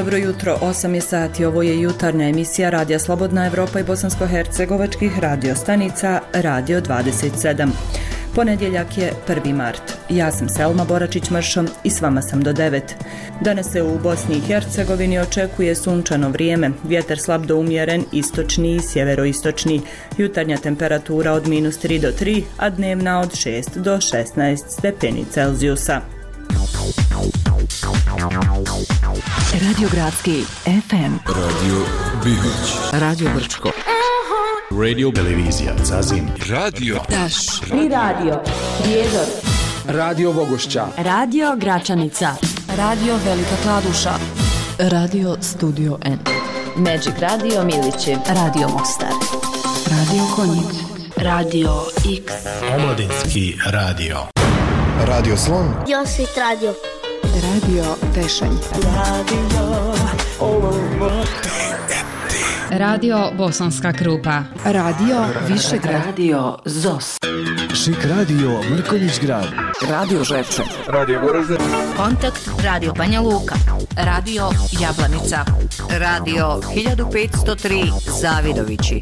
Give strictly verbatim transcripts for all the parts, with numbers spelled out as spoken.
dobro jutro, osam je sati, ovo je jutarnja emisija Radija Slobodna Evropa i bosansko-hercegovačkih radio stanica Radio dvadeset sedam. Ponedjeljak je prvi mart. Ja sam Selma Boračić-Mršo i s vama sam do devet. Danas se u Bosni i Hercegovini očekuje sunčano vrijeme, vjetar slab do umjeren, istočni i sjeveroistočni, jutarnja temperatura od minus tri do tri, a dnevna od šest do šesnaest stepeni Celzijusa. Radio Gradski F M, Radio Bihoć, Radio Brčko, Radio Televizija Zazin, Radio Daš, Tri radio, Prijedor, Radio Vogošća, Radio Gračanica, Radio Velika Kladuša, Radio Studio N, Magic Radio Milići, Radio Mostar, Radio Konjic, Radio X, Omladinski radio, Radio Slon, Josit Radio, Radio Tešanj, Radio Olomouc, Radio Bosanska Krupa, Radio Višegrad, Radio Zos, Šik radio Mrkonjić Grad, Radio Žepče, Radio Goražde, Kontakt Radio Banja Luka, Radio Jablanica, Radio hiljadu petsto tri Zavidovići.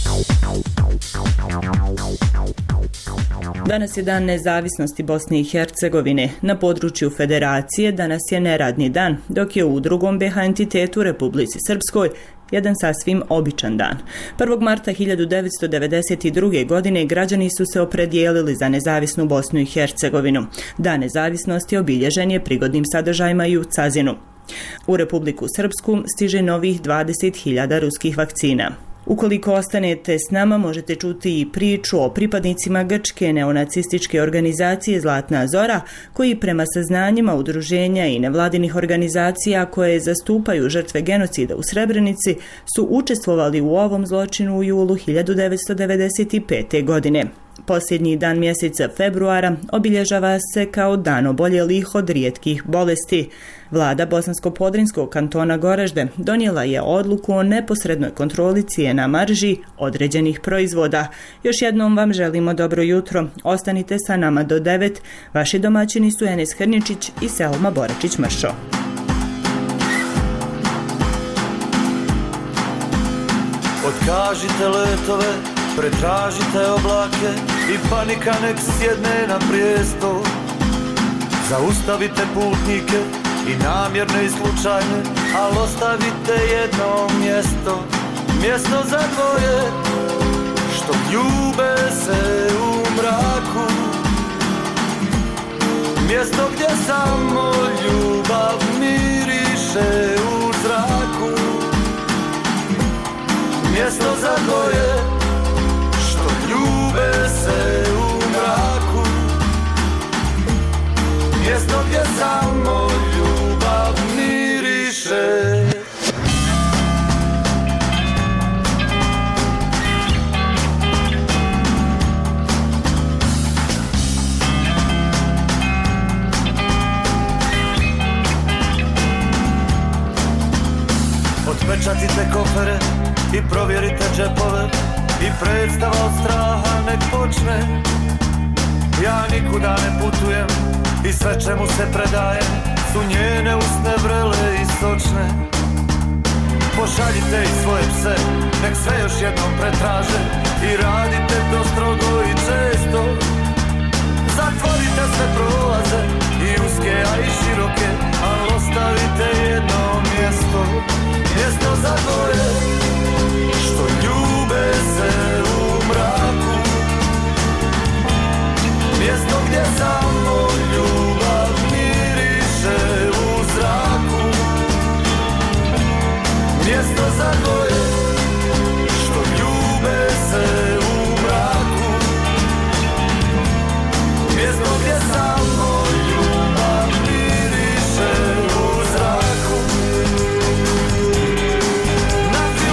Danas je dan nezavisnosti Bosne i Hercegovine. Na području Federacije danas je neradni dan, dok je u drugom B H entitetu Republici Srpskoj jedan sasvim običan dan. prvog marta hiljadu devetsto devedeset druge. godine građani su se opredijelili za nezavisnu Bosnu i Hercegovinu. Dan nezavisnosti obilježen je prigodnim sadržajima i u Cazinu. U Republiku Srpsku stiže novih dvadeset hiljada ruskih vakcina. Ukoliko ostanete s nama, možete čuti i priču o pripadnicima grčke neonacističke organizacije Zlatna Zora, koji prema saznanjima udruženja i nevladinih organizacija koje zastupaju žrtve genocida u Srebrenici su učestvovali u ovom zločinu u julu hiljadu devetsto devedeset pete. godine. Posljednji dan mjeseca februara obilježava se kao dan oboljelih od rijetkih bolesti. Vlada Bosansko-Podrinskog kantona Goražde donijela je odluku o neposrednoj kontroli cijena marži određenih proizvoda. Još jednom vam želimo dobro jutro. Ostanite sa nama do devet. Vaši domaćini su Enes Hrničić i Selma Boračić-Mršo. Otkažite letove, pretražite oblake i panika nek sjedne na prijesto. Zaustavite putnike i namjerne i slučajne, al ostavite jedno mjesto, mjesto za dvoje što ljube se u mraku, mjesto gdje samo ljubav miriše u zraku, mjesto za dvoje što ljube se u mraku, mjesto gdje samo ljubav miriše. Otpečatite kofere i provjerite džepove i predstava od straha nek počne. Ja nikuda ne putujem i sve čemu se predajem su njene usne vrele i sočne. Pošaljite i svoje pse, nek sve još jednom pretraže i radite to strogo i često. Zatvorite sve prolaze i uske, a i široke, ali ostavite jedno mjesto, mjesto za dvoje što ljube se u mraku, mjesto gdje samo ljubav miriše u zraku, mjesto za dvoje što ljube se u mraku, mjesto gdje samo ljubav miriše u zraku. Na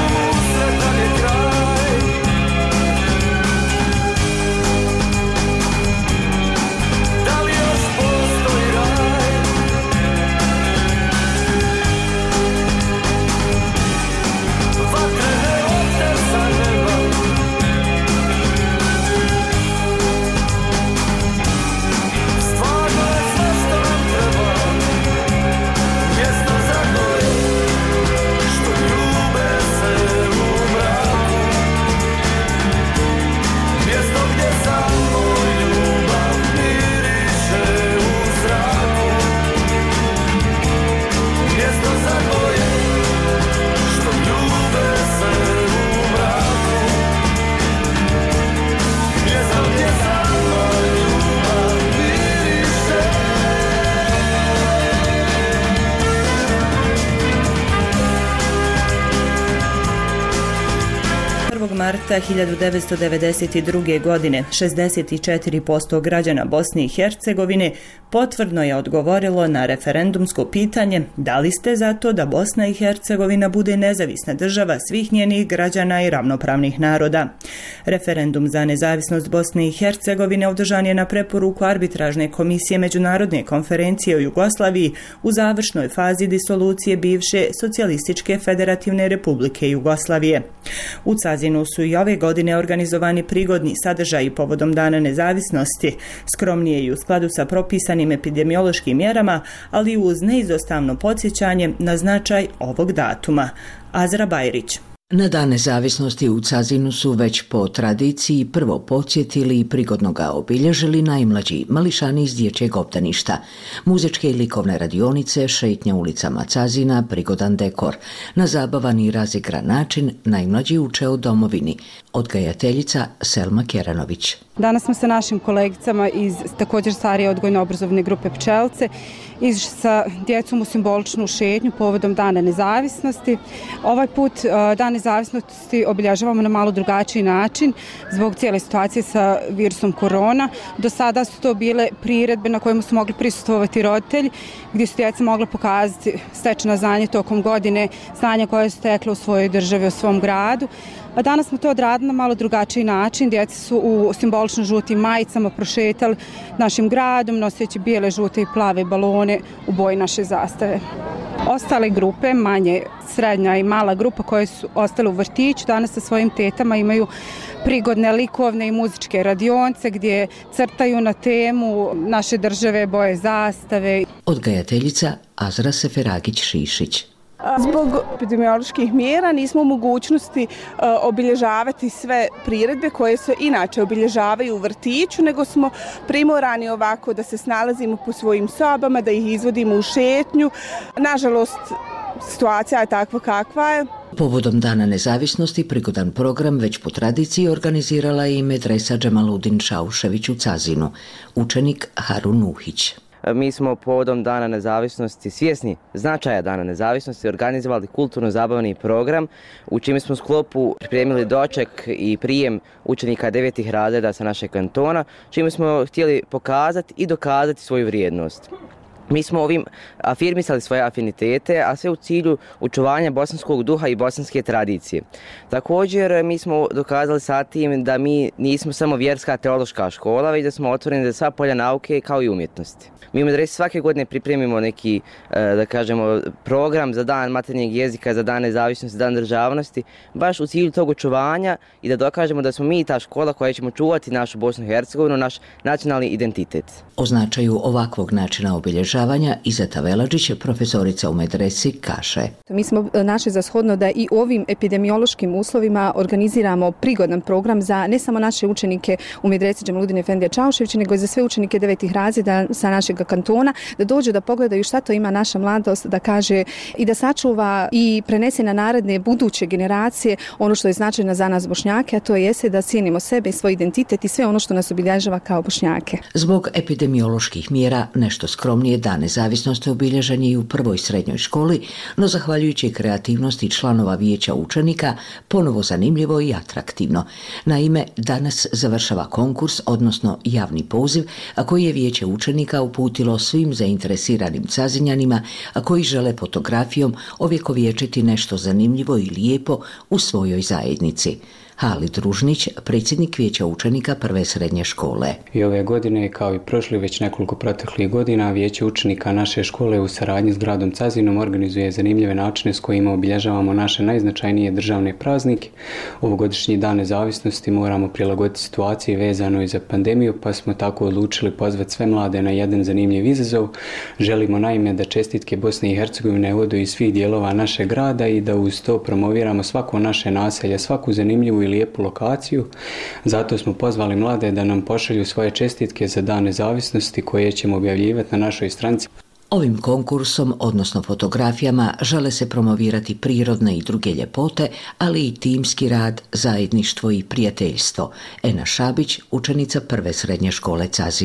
marta hiljadu devetsto devedeset druge. godine šezdeset četiri posto građana Bosne i Hercegovine potvrdno je odgovorilo na referendumsko pitanje da li ste za to da Bosna i Hercegovina bude nezavisna država svih njenih građana i ravnopravnih naroda. Referendum za nezavisnost Bosne i Hercegovine održan je na preporuku arbitražne komisije Međunarodne konferencije o Jugoslaviji u završnoj fazi disolucije bivše Socijalističke federativne republike Jugoslavije. U Cazinu su i ove godine organizovani prigodni sadržaji povodom Dana nezavisnosti, skromnije i u skladu sa propisanim epidemiološkim mjerama, ali uz neizostavno podsjećanje na značaj ovog datuma. Azra Bajrić. Na Dan nezavisnosti u Cazinu su već po tradiciji prvo podsjetili i prigodno ga obilježili najmlađi mališani iz dječjeg obdaništa. Muzičke i likovne radionice, šetnja ulicama Cazina, prigodan dekor. Na zabavan i razigran način najmlađi uče o domovini. Odgajateljica Selma Keranović. Danas smo sa našim kolegicama iz također starije odgojno-obrazovne grupe Pčelce išli sa djecom u simboličnu šetnju povodom Dana nezavisnosti. Ovaj put Dan nezavisnosti obilježavamo na malo drugačiji način zbog cijele situacije sa virusom korona. Do sada su to bile priredbe na kojima su mogli prisustvovati roditelji, gdje su djeca mogla pokazati stečena znanja tokom godine, znanja koje su stekle u svojoj državi, u svom gradu. A danas smo to odradili na malo drugačiji način. Djeca su u simbolično žutim majicama prošetali našim gradom, noseći bijele, žute i plave balone u boji naše zastave. Ostale grupe, manje, srednja i mala grupa koje su ostale u vrtiću, danas sa svojim tetama imaju prigodne likovne i muzičke radionce gdje crtaju na temu naše države, boje zastave. Odgajateljica Azra Seferagić-Šišić. Zbog epidemioloških mjera nismo u mogućnosti uh, obilježavati sve priredbe koje se inače obilježavaju u vrtiću, nego smo primorani ovako da se snalazimo po svojim sobama, da ih izvodimo u šetnju. Nažalost, situacija je takva kakva je. Povodom Dana nezavisnosti prigodan program već po tradiciji organizirala je i medresa Džemaludin Šaušević u Cazinu, učenik Harun Uhić. Mi smo povodom Dana nezavisnosti, svjesni značaja Dana nezavisnosti, organizovali kulturno-zabavni program u čime smo u sklopu pripremili doček i prijem učenika devetih razreda sa našeg kantona, čime smo htjeli pokazati i dokazati svoju vrijednost. Mi smo ovim afirmisali svoje afinitete, a sve u cilju očuvanja bosanskog duha i bosanske tradicije. Također, mi smo dokazali sa tim da mi nismo samo vjerska teološka škola, već da smo otvoreni za sva polja nauke kao i umjetnosti. Mi u medresi svake godine pripremimo neki, da kažemo, program za Dan materinjeg jezika, za Dan nezavisnosti, Dan državnosti, baš u cilju tog očuvanja i da dokažemo da smo mi ta škola koja ćemo čuvati našu Bosnu i Hercegovinu, naš nacionalni identitet. O značaju ovakvog načina obilježavanja Izeta Veladžić, profesorica u medresi, kaže. Mi smo našli za shodno da i u ovim epidemiološkim uslovima organiziramo prigodan program za ne samo naše učenike u medresi Džemaludin Efendija Čauševića, nego i za sve učenike devetih razreda sa našeg kantona, da dođu da pogledaju šta to ima naša mladost, da kaže i da sačuva i prenese na naredne buduće generacije ono što je značajno za nas Bošnjake, a to jeste da cijenimo sebe i svoj identitet i sve ono što nas obilježava kao Bošnjake. Zbog epidemioloških mjera nešto skromnije Dan nezavisnosti obilježen je i u prvoj srednjoj školi, no zahvaljujući kreativnosti članova vijeća učenika ponovo zanimljivo i atraktivno. Naime, danas završava konkurs, odnosno javni poziv, a koji je vijeće učenika uputilo svim zainteresiranim Cazinjanima, a koji žele fotografijom ovjekovječiti nešto zanimljivo i lijepo u svojoj zajednici. Halid Ružnić, predsjednik vijeća učenika prve srednje škole. I ove godine, kao i prošli već nekoliko proteklih godina, vijeće učenika naše škole u saradnji s gradom Cazinom organizuje zanimljive načine s kojima obilježavamo naše najznačajnije državne praznike. Ovogodišnji Dan nezavisnosti moramo prilagoditi situaciji vezano i za pandemiju, pa smo tako odlučili pozvati sve mlade na jedan zanimljiv izazov. Želimo naime da čestitke Bosne i Hercegovine odu iz svih dijelova našeg grada i da uz to promoviramo svako naše naselje, svaku zanimljivu i lijepu lokaciju. Zato smo pozvali mlade da nam pošalju svoje čestitke za Dan nezavisnosti koje ćemo objavljivati na našoj stranici. Ovim konkursom, odnosno fotografijama, žele se promovirati prirodne i druge ljepote, ali i timski rad, zajedništvo i prijateljstvo. Ena Šabić, učenica prve srednje škole Cazin.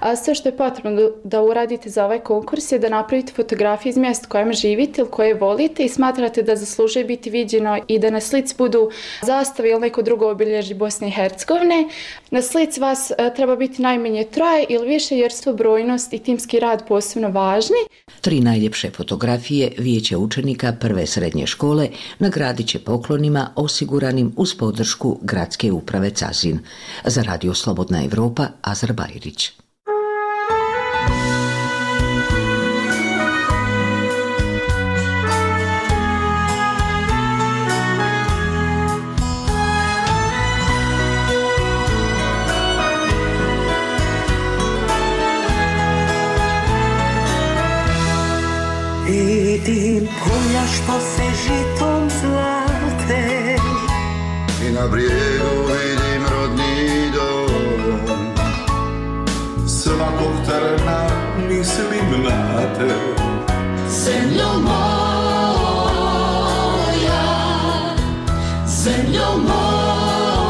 A sve što je potrebno da uradite za ovaj konkurs je da napravite fotografije iz mjesta kojem živite ili koje volite i smatrate da zaslužuje biti viđeno i da na slici budu zastave ili neko drugo obilježje Bosne i Hercegovine. Na slici vas treba biti najmanje troje ili više jer su brojnost i timski rad posebno važni. Tri najljepše fotografije vijeća učenika prve srednje škole nagradit će poklonima osiguranim uz podršku Gradske uprave Cazin. Za Radio Slobodna Evropa, Azar Bajrić. Vidim polja što se žitom zlate i na brijegu vidim rodni dom. Svakog trena mislim na te. Zemljo moja, zemljo moja,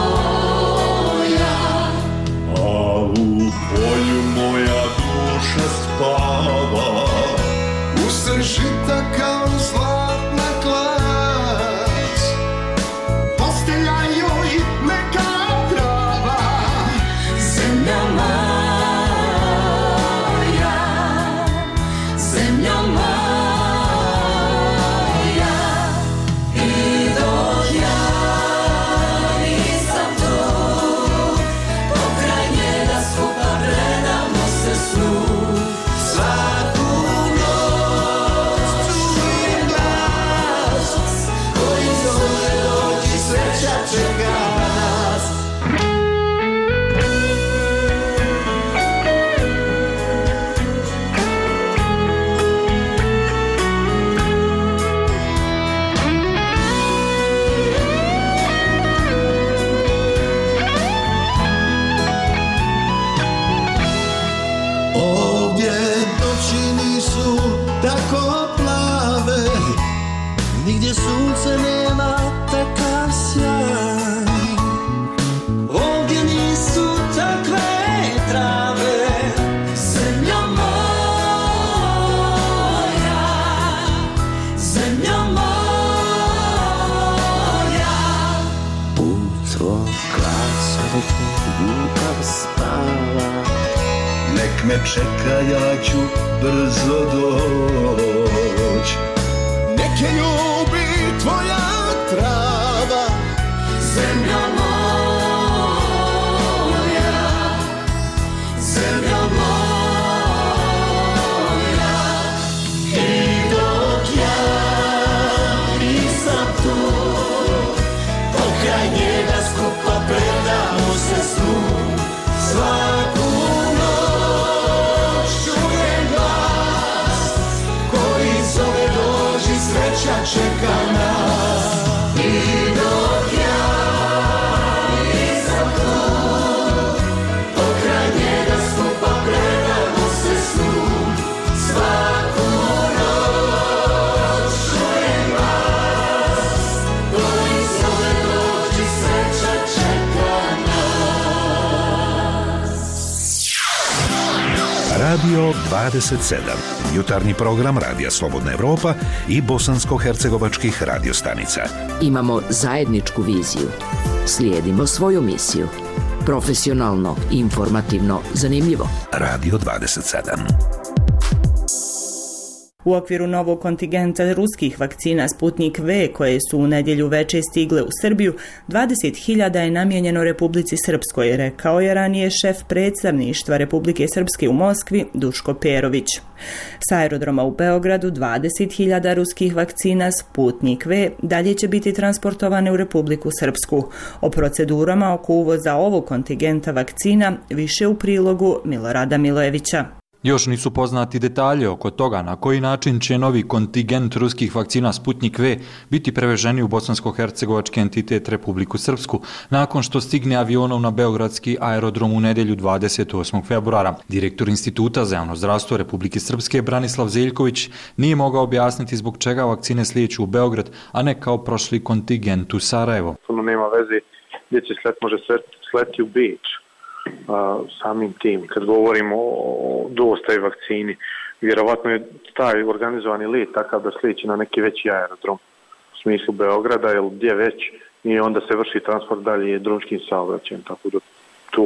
a u polju moja duša spava. Usred žita kao zlatna klać, postelja joj neka trava. Zemlja moja, zemlja moja, i dok ja nisam tu, pokraj njega skupa predamo se snu. Svaku nigdje sunce nema takav sjaj, ovdje nisu takve trave. Zemlja moja, zemlja moja, u tvoj glas ljubav spava. Nek me čeka, ja ću brzo doć. Nek je ljubi tvoja trava. Zemlja moja, zemlja moja, i dok ja nisam tu, pokraj njega skupa predamo se snu. Svaku noć čujem glas koji zove dođi, sreća čeka nas. I dok ja nisam tu, pokraj njega skupa predamo se snu. Svaku noć čujem glas koji zove dođi, sreća čeka nas. Radio dvadeset sedam. Jutarnji program Radija Slobodna Evropa i bosansko-hercegovačkih radiostanica. Imamo zajedničku viziju. Slijedimo svoju misiju. Profesionalno, informativno, zanimljivo. Radio dvadeset sedam. U okviru novog kontingenta ruskih vakcina Sputnik V, koje su u nedjelju veče stigle u Srbiju, dvadeset hiljada je namijenjeno Republici Srpskoj, rekao je ranije šef predstavništva Republike Srpske u Moskvi Duško Perović. S aerodroma u Beogradu dvadeset hiljada ruskih vakcina Sputnik V dalje će biti transportovane u Republiku Srpsku. O procedurama oko uvoza ovog kontingenta vakcina više u prilogu Milorada Milojevića. Još nisu poznati detalje oko toga na koji način će novi kontingent ruskih vakcina Sputnik V biti preveženi u bosansko-hercegovački entitet Republiku Srpsku nakon što stigne avionom na beogradski aerodrom u nedjelju dvadeset osmog februara. Direktor Instituta za javno zdravstvo Republike Srpske Branislav Zeljković nije mogao objasniti zbog čega vakcine slijeću u Beograd, a ne kao prošli kontingent u Sarajevo. Puno nema veze gdje će slet, može slet, sleti u Beč. samim tim. Kad govorimo o dostavi vakcini, vjerovatno je taj organizovani let takav da slijeći na neki veći aerodrom u smislu Beograda ili gdje već i onda se vrši transport dalje drumskim saobraćajem, tako da tu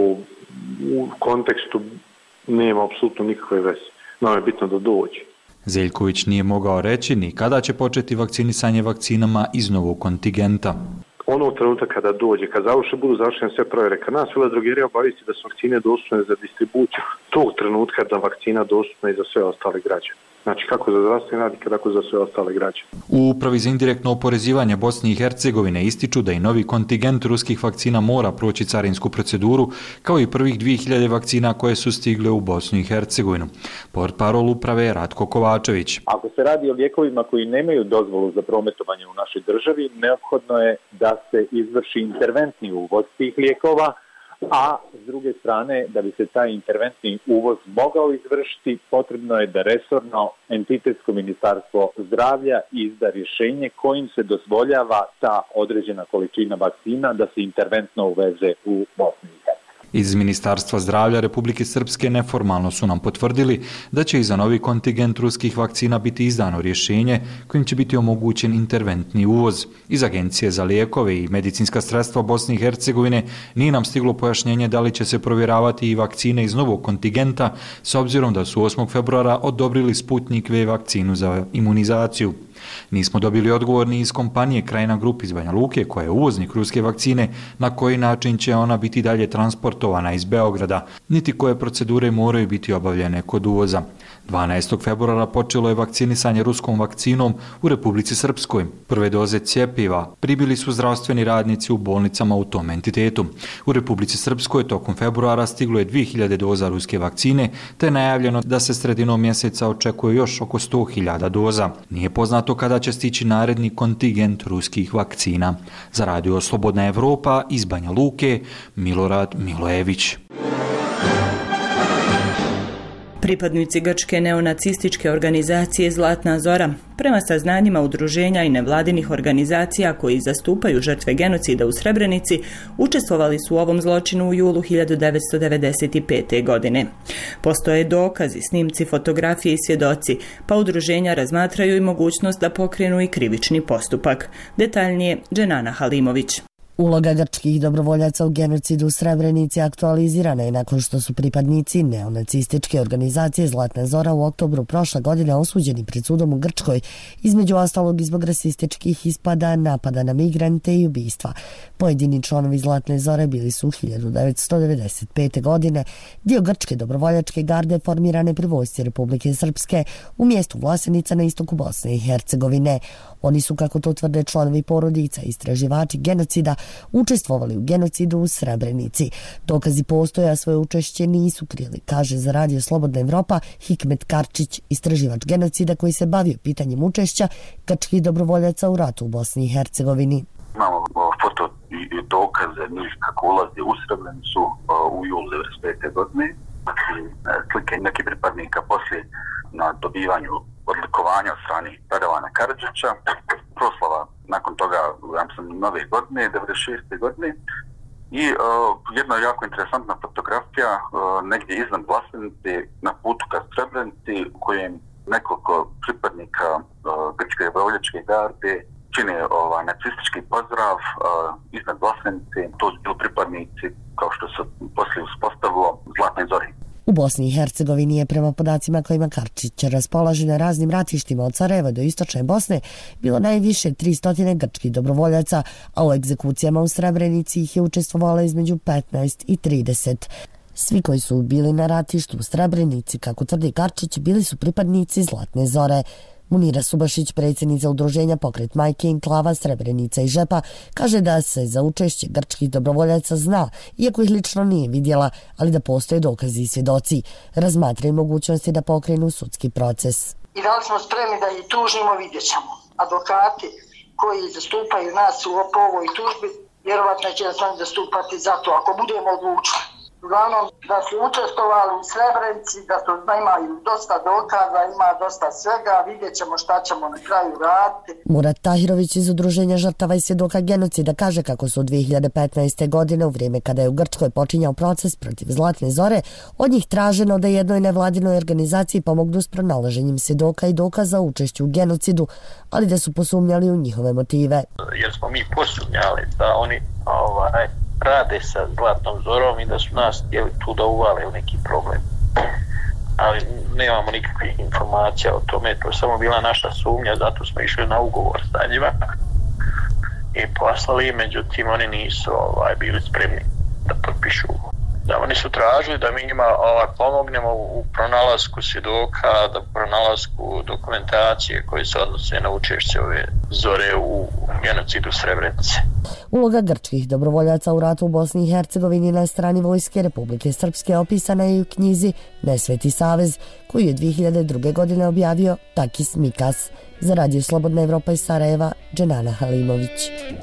u kontekstu nema apsolutno nikakve veze. Nam je bitno da dođe. Zeljković nije mogao reći ni kada će početi vakcinisanje vakcinama iz novog kontingenta. Ono trenutak kada dođe, kad završe, budu završene sve provjere, kad nas veledrogerija obavijesti da su vakcine dostupne za distribuciju, tog trenutka da vakcina dostupna i za sve ostale građane. Znači kako za zdravstvene radnike, tako za sve ostale građane. U Upravi za indirektno oporezivanje Bosne i Hercegovine ističu da i novi kontingent ruskih vakcina mora proći carinsku proceduru, kao i prvih dvije hiljade vakcina koje su stigle u Bosnu i Hercegovinu. Portparol uprave je Ratko Kovačević. Ako se radi o lijekovima koji nemaju dozvolu za prometovanje u našoj državi, neophodno je da se izvrši interventni uvoz tih lijekova, a s druge strane, da bi se taj interventni uvoz mogao izvršiti, potrebno je da resorno entitetsko ministarstvo zdravlja izda rješenje kojim se dozvoljava ta određena količina vakcina da se interventno uveze u Bosnu i Hercegovinu. Iz Ministarstva zdravlja Republike Srpske neformalno su nam potvrdili da će i za novi kontingent ruskih vakcina biti izdano rješenje kojim će biti omogućen interventni uvoz. Iz Agencije za lijekove i medicinska sredstva Bosne i Hercegovine nije nam stiglo pojašnjenje da li će se provjeravati i vakcine iz novog kontingenta s obzirom da su osmog februara odobrili Sputnik V vakcinu za imunizaciju. Nismo dobili odgovor ni iz kompanije Krajina Grup iz Banja Luke, koja je uvoznik ruske vakcine, na koji način će ona biti dalje transportovana iz Beograda, niti koje procedure moraju biti obavljene kod uvoza. dvanaestog februara počelo je vakcinisanje ruskom vakcinom u Republici Srpskoj. Prve doze cjepiva pribili su zdravstveni radnici u bolnicama u tom entitetu. U Republici Srpskoj tokom februara stiglo je dvije hiljade doza ruske vakcine, te je najavljeno da se sredinom mjeseca očekuje još oko sto hiljada doza. Nije poznato kada će stići naredni kontingent ruskih vakcina. Za Radio Slobodna Evropa iz Banja Luke, Milorad Milojević. Pripadnici grčke neonacističke organizacije Zlatna Zora, prema saznanjima udruženja i nevladinih organizacija koji zastupaju žrtve genocida u Srebrenici, učestvovali su u ovom zločinu u julu hiljadu devetsto devedeset pete. godine. Postoje dokazi, snimci, fotografije i svjedoci, pa udruženja razmatraju i mogućnost da pokrenu i krivični postupak. Detaljnije, Dženana Halimović. Uloga grčkih dobrovoljaca u genocidu u Srebrenici aktualizirana je nakon što su pripadnici neonacističke organizacije Zlatna Zora u oktobru prošle godine osuđeni pred sudom u Grčkoj, između ostalog i zbog rasističkih ispada, napada na migrante i ubistva. Pojedini članovi Zlatne Zore bili su u hiljadu devetsto devedeset pete. godine dio grčke dobrovoljačke garde formirane pri vojsci Republike Srpske u mjestu Vlasenica na istoku Bosne i Hercegovine. Oni su, kako to tvrde članovi porodica i istraživači genocida, učestvovali u genocidu u Srebrenici. Dokazi postoje, a svoje učešće nisu krili, kaže za Radio Slobodna Evropa Hikmet Karčić, istraživač genocida koji se bavio pitanjem učešća grčkih dobrovoljaca u ratu u Bosni i Hercegovini. Imamo foto i dokaze njih kako ulazi u Srebrenicu u julu devedeset pete. godine. Slike nekih pripadnika poslije na dobivanju odlikovanja od strane Radovana Karadžića, proslava nakon toga, ja mislim, nove godine, devedeset šeste. godine. I uh, jedna jako interesantna fotografija uh, negdje iznad Vlasenice na putu ka Srebrenici u kojem nekoliko pripadnika uh, grčke dobrovoljačke garde čine ovaj, nacistički pozdrav uh, iznad Vlasenice. To su bili pripadnici, kao što se poslije uspostavilo, Zlatne Zore. U Bosni i Hercegovini je prema podacima kojima Karčić raspolaže na raznim ratištima od Sarajeva do istočne Bosne bilo najviše tristo grčkih dobrovoljaca, a u egzekucijama u Srebrenici ih je učestvovalo između petnaest i trideset. Svi koji su bili na ratištu u Srebrenici, kako tvrdi Karčić, bili su pripadnici Zlatne Zore. Munira Subašić, predsjednica udruženja Pokret majke, Enklava, Srebrenica i Žepa, kaže da se za učešće grčkih dobrovoljaca zna, iako ih lično nije vidjela, ali da postoje dokazi i svjedoci. Razmatraju mogućnosti da pokrenu sudski proces. I da li smo spremni da ih tužimo, vidjet ćemo. Advokati koji zastupaju nas u ovoj tužbi, vjerovatno će nas oni zastupati zato ako budemo odlučili. Uglavnom da su učestvovali u Srebrenici, da su da imaju dosta dokaza, ima dosta svega, vidjet ćemo šta ćemo na kraju raditi. Murat Tahirović iz Udruženja žrtava i svjedoka genocida kaže kako su dvije hiljade petnaeste. godine, u vrijeme kada je u Grčkoj počinjao proces protiv Zlatne Zore, od njih traženo da jednoj nevladinoj organizaciji pomognu s pronalaženjem svjedoka i dokaza o učešću u genocidu, ali da su posumnjali u njihove motive. Jer smo mi posumnjali da oni ovaj, rade sa Zlatnom Zorom i da su nas htjeli tu da uvale u neki problem. Ali nemamo nikakvih informacija o tome, to je samo bila naša sumnja, zato smo išli na ugovor sa njima i poslali, međutim oni nisu ovaj, bili spremni da potpišu ugovor. Da, oni su tražili da mi njima ovaj, pomognemo u pronalasku svjedoka, da pronalasku dokumentacije koje se odnose na učešće ove Zore u genocidu Srebrenice. Uloga grčkih dobrovoljaca u ratu u Bosni i Hercegovini na strani Vojske Republike Srpske opisana je i u knjizi Nesveti savez, koju je dvije hiljade druge. godine objavio Takis Mikas. Za Radio Slobodna Evropa iz Sarajeva, Dženana Halimović.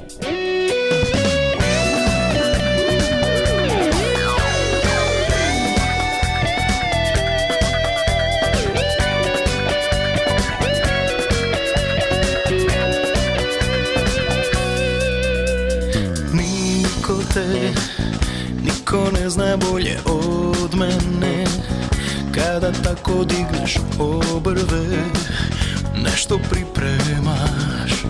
Niko ne zna bolje od mene, kada tako digneš obrve, nešto pripremaš.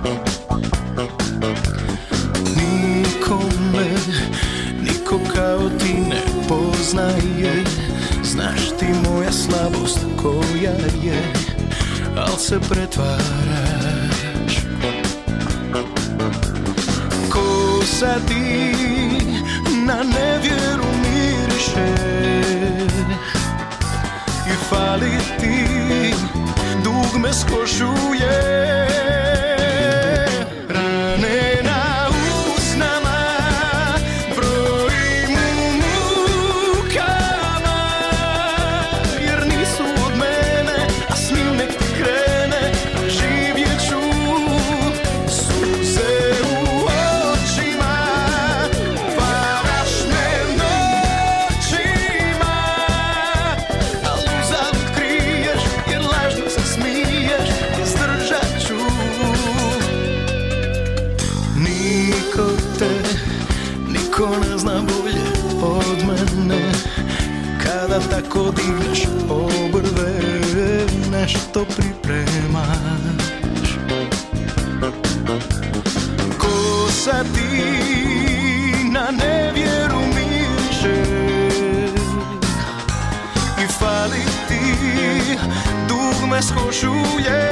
Nikome, niko kao ti ne poznaje, znaš ti moja slabost koja je, al se pretvaraš. Ko sad ti na nevjeru miriše i fali ti, dugme skošuje. Rane na usnama brojim u mukama, jer nisu od mene, a snim nek ti krene, živjet ću suze u očima. Niko ne zna bolje od mene, kada tako digneš obrve, nešto pripremaš. Ko sad ti na nevjeru miriše i fali ti, dugme skošuje.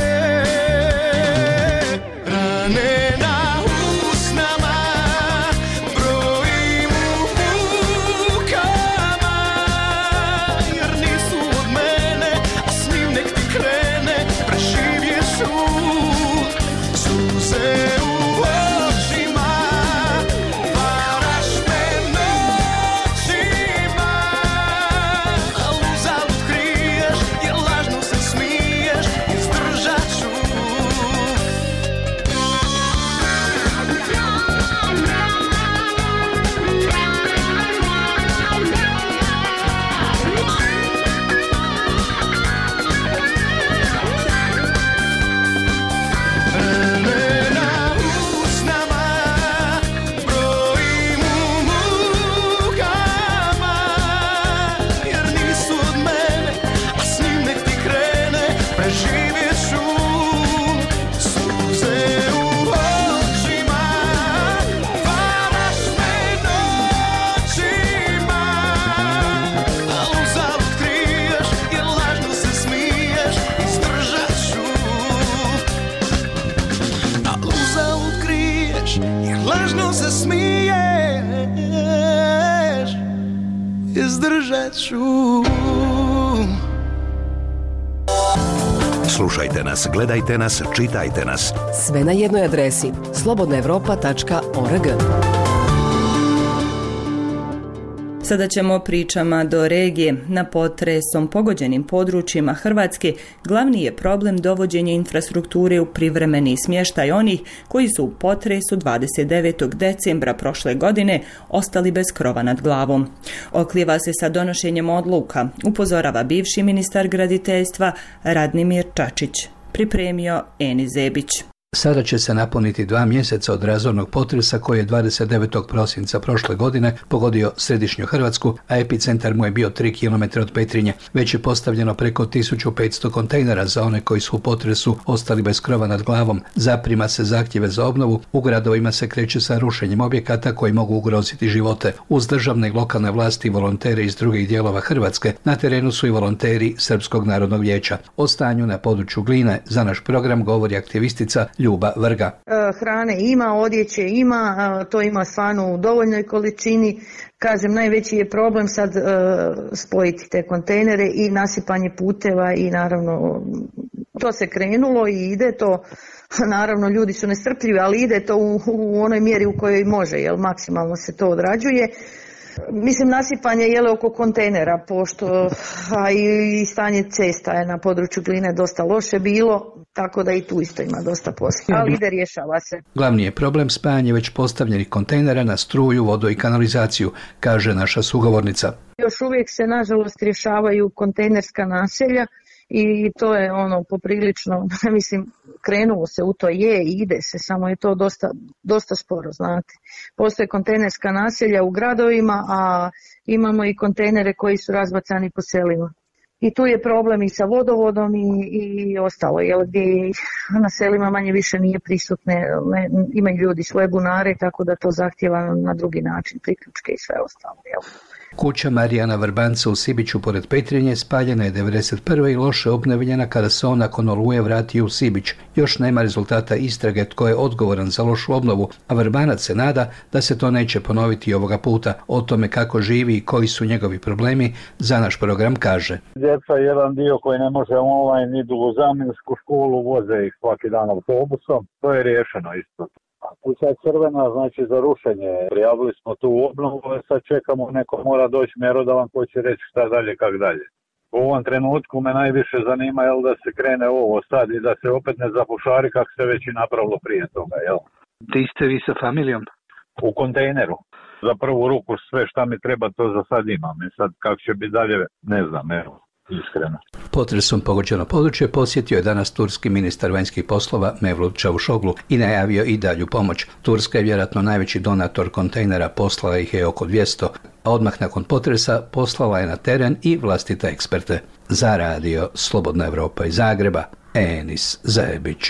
Rane na Slušajte nas, gledajte nas, čitajte nas. Sve na jednoj adresi slobodna evropa tačka org. Sada ćemo pričama do regije. Na potresom pogođenim područjima Hrvatske glavni je problem dovođenje infrastrukture u privremeni smještaj onih koji su u potresu dvadeset devetog decembra prošle godine ostali bez krova nad glavom. Oklijeva se sa donošenjem odluka, upozorava bivši ministar graditeljstva Radimir Čačić. Pripremio Eni Zebić. Sada će se napuniti dva mjeseca od razornog potresa koji je dvadeset devetog prosinca prošle godine pogodio središnju Hrvatsku, a epicentar mu je bio tri kilometra od Petrinje. Već je postavljeno preko tisuću petsto kontejnera za one koji su u potresu ostali bez krova nad glavom. Zaprima se zahtjeve za obnovu, u gradovima se kreće sa rušenjem objekata koji mogu ugroziti živote. Uz državne i lokalne vlasti i volontere iz drugih dijelova Hrvatske, na terenu su i volonteri Srpskog narodnog vijeća. O stanju na području Gline za naš program govori aktivistica Ljuba Vrga. Hrane ima, odjeće ima, to ima stvarno u dovoljnoj količini. Kažem, najveći je problem sad uh, spojiti te kontejnere i nasipanje puteva i naravno to se krenulo i ide to. Naravno, ljudi su nestrpljivi, ali ide to u, u onoj mjeri u kojoj može, jer maksimalno se to odrađuje. Mislim, nasipanje je oko kontejnera, pošto a i, i stanje cesta je na području Gline dosta loše bilo, tako da i tu isto ima dosta posla, ali ide, rješava se. Glavni je problem spajanje već postavljenih kontejnera na struju, vodu i kanalizaciju, kaže naša sugovornica. Još uvijek se, nažalost, rješavaju kontejnerska naselja i to je ono poprilično, mislim, krenulo se u to, je i ide se, samo je to dosta, dosta sporo, znate. Postoje kontejnerska naselja u gradovima, a imamo i kontejnere koji su razbacani po selima. I tu je problem i sa vodovodom i, i ostalo, jer gdje na selima manje više nije prisutne, ne, imaju ljudi svoje bunare, tako da to zahtjeva na drugi način, priključke i sve ostalo, jel? Kuća Marijana Vrbanca u Sibiću pored Petrinje spaljena je devedeset prve i loše obnovljena kada se on nakon oluje vratio u Sibić. Još nema rezultata istrage tko je odgovoran za lošu obnovu, a Vrbanac se nada da se to neće ponoviti ovoga puta. O tome kako živi i koji su njegovi problemi za naš program kaže. Djeca jedan dio koji ne može online idu u zamjensku školu, voze ih svaki dan autobusom, to je riješeno isto. Kuća je crvena, znači za rušenje. Prijavili smo tu obnovu, sad čekamo, neko mora doći mjerodavan koji će reći šta dalje, kak dalje. U ovom trenutku me najviše zanima jel da se krene ovo sad i da se opet ne zapušari kak se već i napravilo prije toga, jel? Di ste vi sa familijom? U kontejneru. Za prvu ruku sve šta mi treba to za sad imam. I sad kak će biti dalje, ne znam, evo. Iskreno. Potresom pogođeno područje posjetio je danas turski ministar vanjskih poslova Mevlut Čavuşoglu i najavio i dalju pomoć. Turska je vjerojatno najveći donator kontejnera, poslala ih je oko dvjesto, a odmah nakon potresa poslala je na teren i vlastite eksperte. Za radio Slobodna Evropa iz Zagreba, Enis Zebić.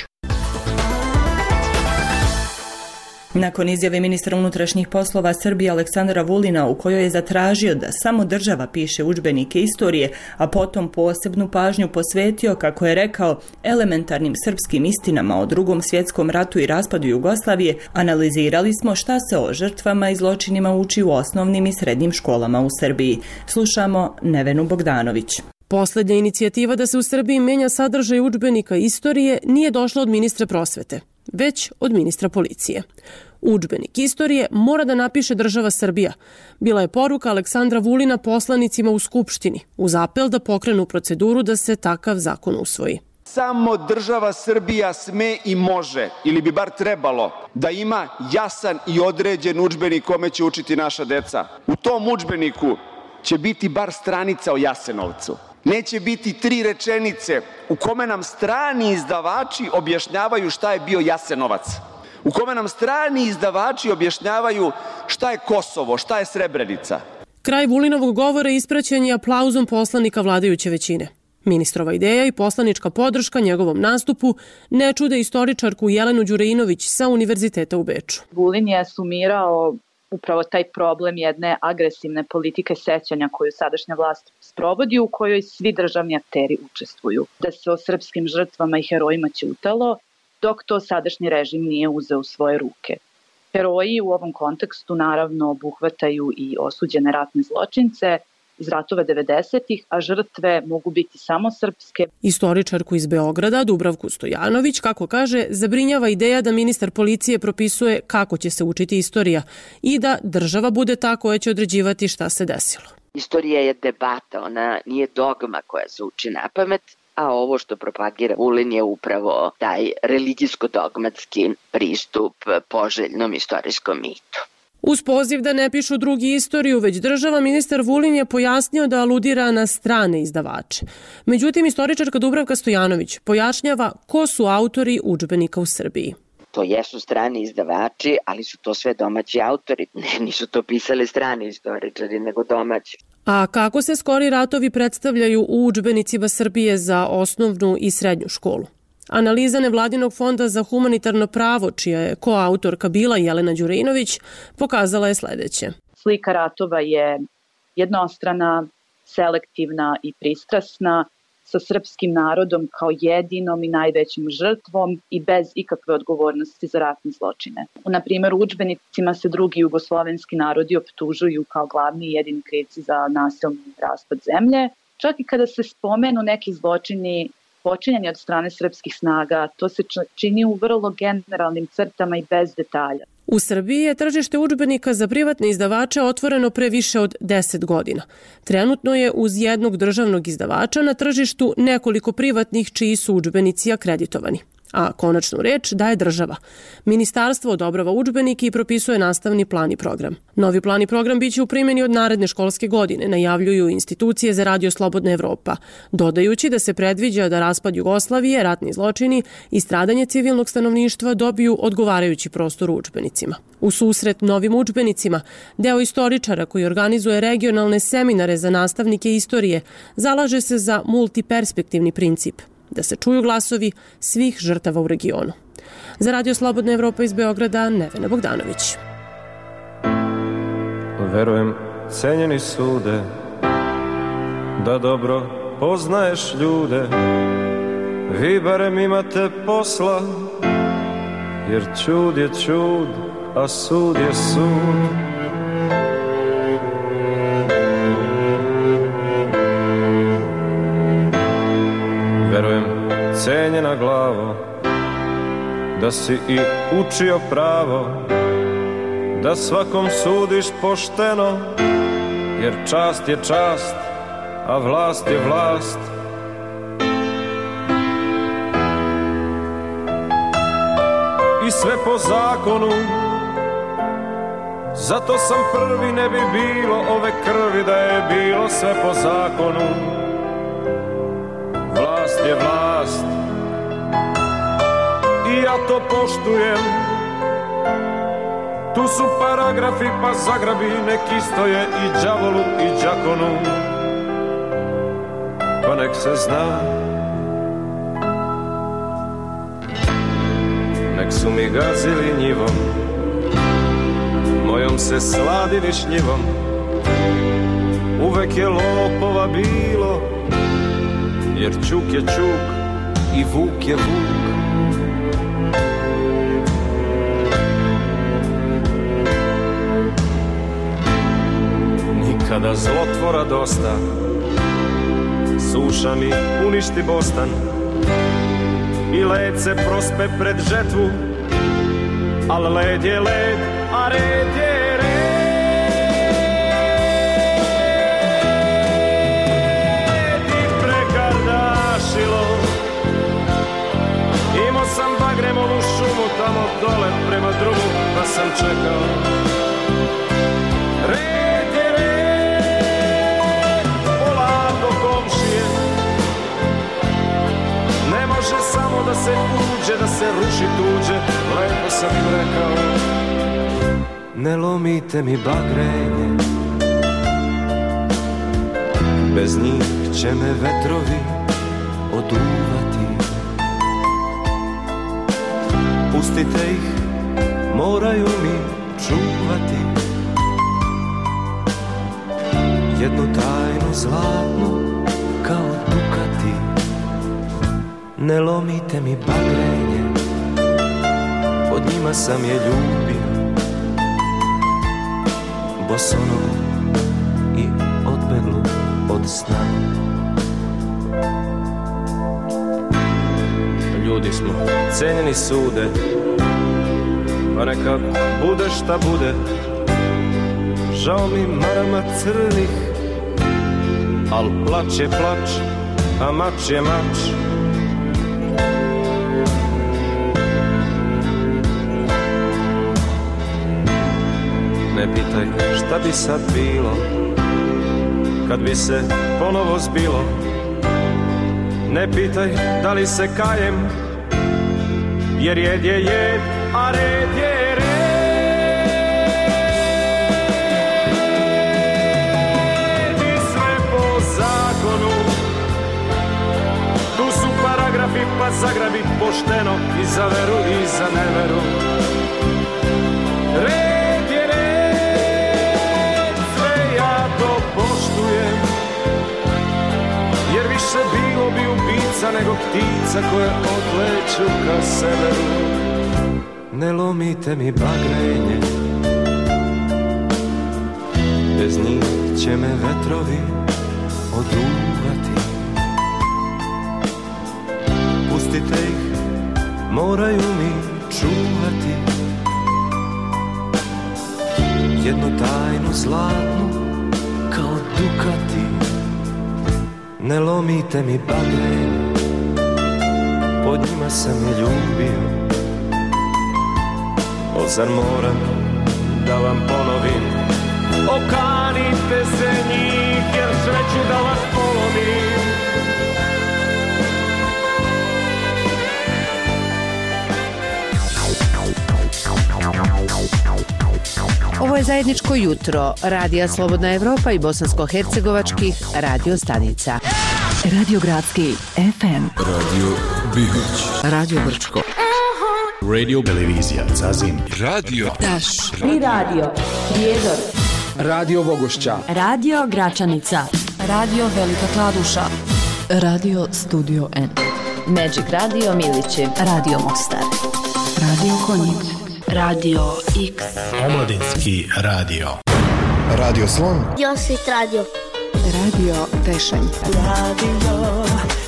Nakon izjave ministra unutrašnjih poslova Srbije Aleksandra Vulina u kojoj je zatražio da samo država piše udžbenike istorije, a potom posebnu pažnju posvetio, kako je rekao, elementarnim srpskim istinama o Drugom svjetskom ratu i raspadu Jugoslavije, analizirali smo šta se o žrtvama i zločinima uči u osnovnim i srednjim školama u Srbiji. Slušamo Nevenu Bogdanović. Poslednja inicijativa da se u Srbiji menja sadržaj udžbenika istorije nije došla od ministra prosvete, već od ministra policije. Udžbenik istorije mora da napiše država Srbija. Bila je poruka Aleksandra Vulina poslanicima u Skupštini, uz apel da pokrenu proceduru da se takav zakon usvoji. Samo država Srbija sme i može, ili bi bar trebalo, da ima jasan i određen udžbenik kome će učiti naša deca. U tom udžbeniku će biti bar stranica o Jasenovcu. Neće biti tri rečenice u kome nam strani izdavači objašnjavaju šta je bio Jasenovac. U kome nam strani izdavači objašnjavaju šta je Kosovo, šta je Srebrenica. Kraj Vulinovog govora ispraćen je aplauzom poslanika vladajuće većine. Ministrova ideja i poslanička podrška njegovom nastupu ne čude istoričarku Jelenu Đureinović sa Univerziteta u Beču. Vulin je sumirao upravo taj problem jedne agresivne politike sećanja koju sadašnja vlast sprovodi, u kojoj svi državni akteri učestvuju. Da se o srpskim žrtvama i herojima ćutalo, dok to sadašnji režim nije uzeo u svoje ruke. Heroji u ovom kontekstu naravno obuhvataju i osuđene ratne zločince, iz ratova devedesetih, a žrtve mogu biti samo srpske. Istoričarku iz Beograda, Dubravku Stojanović, kako kaže, zabrinjava ideja da ministar policije propisuje kako će se učiti istorija i da država bude ta koja će određivati šta se desilo. Istorija je debata, ona nije dogma koja se uči na pamet, a ovo što propagira Vulin je upravo taj religijsko-dogmatski pristup poželjnom istorijskom mitu. Uz poziv da ne pišu drugi istoriju, već država, ministar Vulin je pojasnio da aludira na strane izdavače. Međutim, istoričarka Dubravka Stojanović pojašnjava ko su autori udžbenika u Srbiji. To jesu strani izdavači, ali su to sve domaći autori. Ne, nisu to pisali strani istoričari, nego domaći. A kako se skori ratovi predstavljaju u udžbenicima Srbije za osnovnu i srednju školu? Analiza Nevladinog fonda za humanitarno pravo, čija je koautorka bila Jelena Đurinović, pokazala je sledeće. Slika ratova je jednostrana, selektivna i pristrasna, sa srpskim narodom kao jedinom i najvećim žrtvom i bez ikakve odgovornosti za ratne zločine. Na primjer, u udžbenicima se drugi jugoslovenski narodi optužuju kao glavni i jedini krivci za nasilni raspad zemlje. Čak i kada se spomenu neki zločini počinjeni od strane srpskih snaga, to se čini u vrlo generalnim crtama i bez detalja. U Srbiji je tržište udžbenika za privatne izdavače otvoreno pre više od deset godina. Trenutno je uz jednog državnog izdavača na tržištu nekoliko privatnih čiji su udžbenici akreditovani. A konačnu reč daje država. Ministarstvo odobrava udžbenike i propisuje nastavni plan i program. Novi plan i program biće u primjeni od naredne školske godine, najavljuju institucije za Radio Slobodna Evropa, dodajući da se predviđa da raspad Jugoslavije, ratni zločini i stradanje civilnog stanovništva dobiju odgovarajući prostor u udžbenicima. U susret novim udžbenicima, deo istoričara koji organizuje regionalne seminare za nastavnike istorije zalaže se za multiperspektivni princip, da se čuju glasovi svih žrtava u regionu. Za Radio Slobodna Evropa iz Beograda, Nevena Bogdanović. Verujem, cenjeni sude, da dobro poznaješ ljude, vi barem imate posla, jer čud je čud, a sud je sud. Verujem, cenjena glavo, da si i učio pravo, da svakom sudiš pošteno, jer čast je čast, a vlast je vlast. I sve po zakonu, zato sam prvi, ne bi bilo ove krvi da je bilo sve po zakonu. Vlast je vlast i ja to poštujem. Tu su paragrafi pa zagrabi, nek istoje i đavolu i đakonu, pa nek se zna. Nek su mi gazili njivom, mojom se sladi višnjivom, uvek je lopova bilo, jer čuk je čuk i vuk je vuk. Nikada zlotvora dosta, suša mi uništi bostan i led se prospe pred žetvu, al led je led, a red je red. Imao sam bagremovu šumu tamo dole prema drugu, pa sam čekao. Red je red, polako komšije, ne može samo da se uđe, da se ruši tuđe, lepo sam im rekao. Ne lomite mi bagrenje, bez njih će me vetrovi oduvati. Pustite ih, moraju mi čuvati jednu tajnu zlatnu kao dukati. Ne lomite mi bagrenje, pod njima sam je ljubio, bosonogu i odbeglu sna. Ljudi smo, cenjeni sude, pa neka bude šta bude. Žao mi marama crnih, al plać je plać, a mač je mač. Ne pitaj šta bi sad bilo, kad bi se ponovo zbilo. Ne pitaj da li se kajem, jer jed je jed, a red je red. I sve po zakonu, tu su paragrafi pa zagrabi pošteno i za veru i za neveru. Red je red, sve ja to poštujem, jer više bilo bi ubica nego ptica koje odleću ka severu. Ne lomite mi bagrenje, bez njih će me vetrovi oduvati. Pustite ih, moraju mi čuvati jednu tajnu zlatnu kao dukati. Ne lomite mi bagrenje, pod njima sam je ljubio. O, zar moram da vam ponovim, okanite se njih, jer sve ću da vas polomim. Ovo je zajedničko jutro Radija Slobodna Evropa i bosansko-hercegovačkih radio stanica. Radio Gradski F M, Radio Bihać, Radio Brčko, Radio Televizija Zazin, Radio Daš i Radio Prijedor, Radio Vogošća, Radio Gračanica, Radio Velika Kladuša, Radio Studio N, Magic Radio Milići, Radio Mostar, Radio Konjic, Radio X, Omladinski radio, Radio Slon, Josit Radio, Radio Tešanj, Radio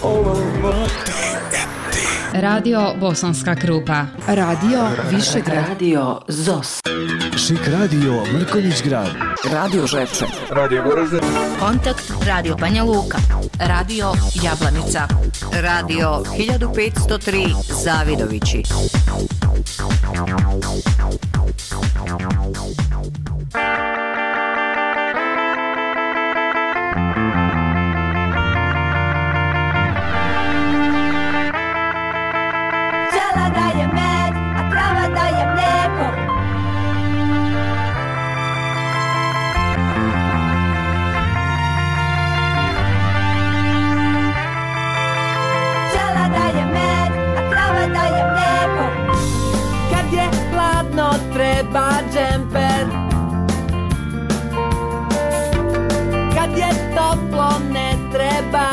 Radio Bosanska Krupa, Radio Višegrad, Radio Zos, Šik Radio Mrkonjić Grad, Radio Žepče, Radio Goražde, Kontakt Radio Banja Luka, Radio Jablanica, Radio hiljadu petsto tri Zavidovići. Pčela daje med, a krava daje mlijeko. Pčela daje med, a krava daje mlijeko. Kad je hladno treba džemper, kad je toplo ne treba,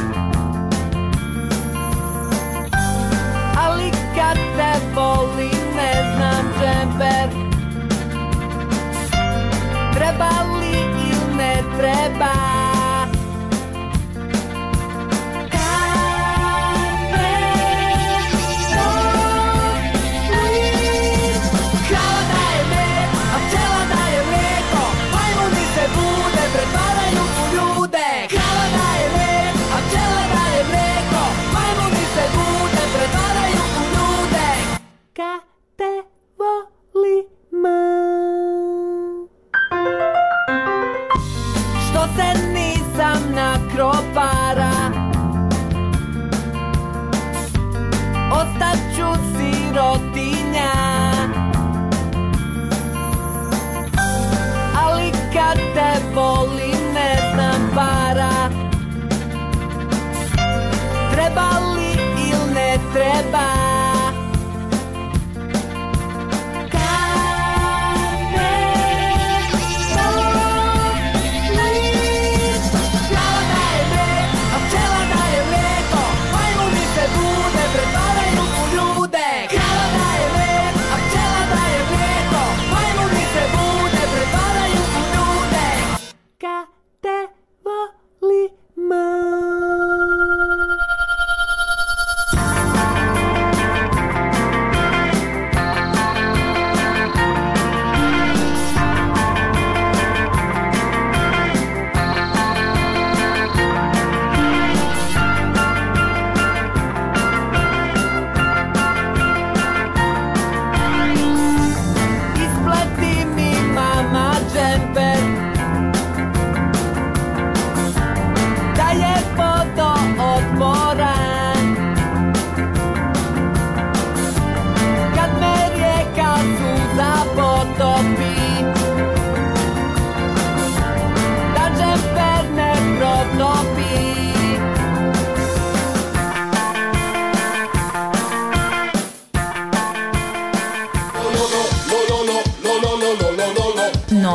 ali kad te boli ne znam džemper, treba li ili ne treba. Što se nisam nakropara, ostaću sirotinja, ali kad te boli ne znam para, treba li ili ne treba. Ka te voli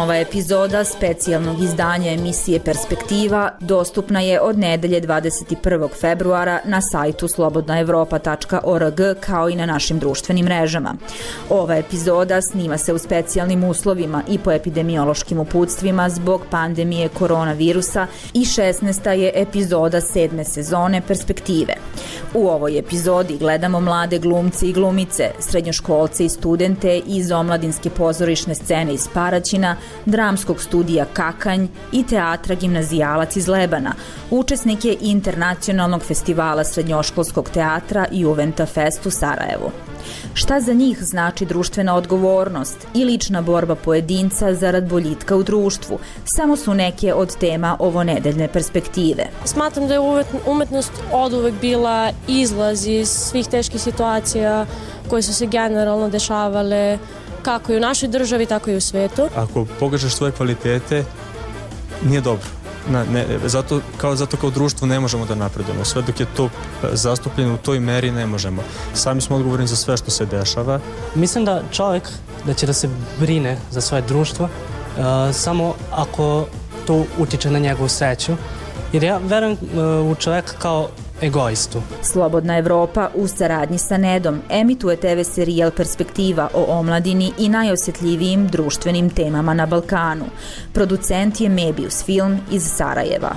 Nova epizoda specijalnog izdanja emisije Perspektiva dostupna je od nedelje dvadeset prvog februara na sajtu slobodna evropa tačka org kao i na našim društvenim mrežama. Ova epizoda snima se u specijalnim uslovima i po epidemiološkim uputstvima zbog pandemije koronavirusa i šesnaesta je epizoda sedme sezone Perspektive. U ovoj epizodi gledamo mlade glumce i glumice, srednjoškolce i studente iz omladinske pozorišne scene iz Paraćina, dramskog studija Kakanj i teatra Gimnazijalac iz Lebana, učesnike Internacionalnog festivala srednjoškolskog teatra Juventa Fest u Sarajevu. Šta za njih znači društvena odgovornost i lična borba pojedinca zarad boljitka u društvu, samo su neke od tema ovonedeljne Perspektive. Smatram da je umetnost oduvek bila izlaz iz svih teških situacija koje su se generalno dešavale kako i u našoj državi, tako i u svetu. Ako pogažeš svoje kvalitete, nije dobro. Na, ne, zato, kao, zato kao društvo ne možemo da napredujemo. Sve dok je to zastupljeno u toj meri ne možemo. Sami smo odgovorni za sve što se dešava. Mislim da čovjek da će da se brine za svoje društvo uh, samo ako to utiče na njegovu sreću. Jer ja verujem uh, u čovjeka kao egoistu. Slobodna Evropa u saradnji sa Nedom emituje te ve serijal Perspektiva o omladini i najosjetljivijim društvenim temama na Balkanu. Producent je Mebius Film iz Sarajeva.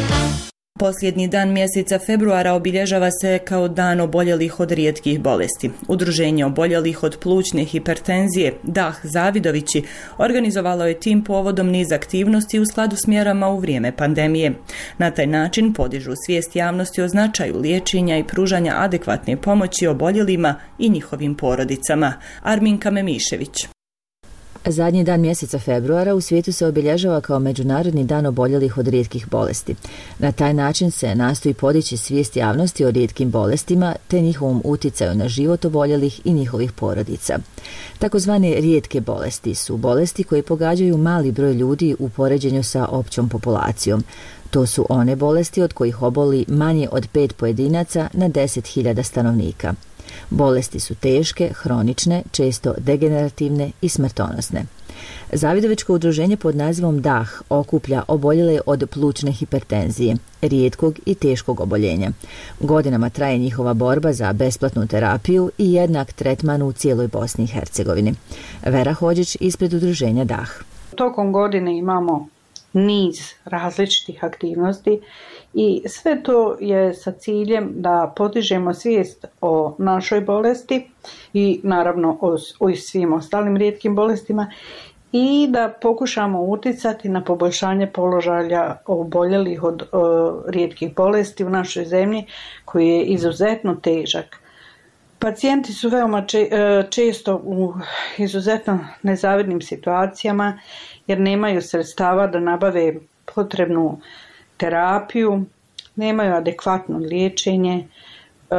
Posljednji dan mjeseca februara obilježava se kao dan oboljelih od rijetkih bolesti. Udruženje oboljelih od plućne hipertenzije Dah Zavidovići organizovalo je tim povodom niz aktivnosti u skladu s mjerama u vrijeme pandemije. Na taj način podižu svijest javnosti o značaju liječenja i pružanja adekvatne pomoći oboljelima i njihovim porodicama. Arminka Memišević. Zadnji dan mjeseca februara u svijetu se obilježava kao Međunarodni dan oboljelih od rijetkih bolesti. Na taj način se nastoji podići svijest javnosti o rijetkim bolestima te njihovom utjecaju na život oboljelih i njihovih porodica. Takozvane rijetke bolesti su bolesti koje pogađaju mali broj ljudi u poređenju sa općom populacijom. To su one bolesti od kojih oboli manje od pet pojedinaca na deset hiljada stanovnika. Bolesti su teške, hronične, često degenerativne i smrtonosne. Zavidovičko udruženje pod nazivom Dah okuplja oboljele od plućne hipertenzije, rijetkog i teškog oboljenja. Godinama traje njihova borba za besplatnu terapiju i jednak tretman u cijeloj Bosni i Hercegovini. Vera Hođić ispred udruženja Dah. Tokom godine imamo niz različitih aktivnosti i sve to je sa ciljem da podižemo svijest o našoj bolesti i naravno o, o svim ostalim rijetkim bolestima i da pokušamo utjecati na poboljšanje položaja oboljelih od o, rijetkih bolesti u našoj zemlji koji je izuzetno težak. Pacijenti su veoma če, često u izuzetno nezavidnim situacijama jer nemaju sredstava da nabave potrebnu terapiju, nemaju adekvatno liječenje e,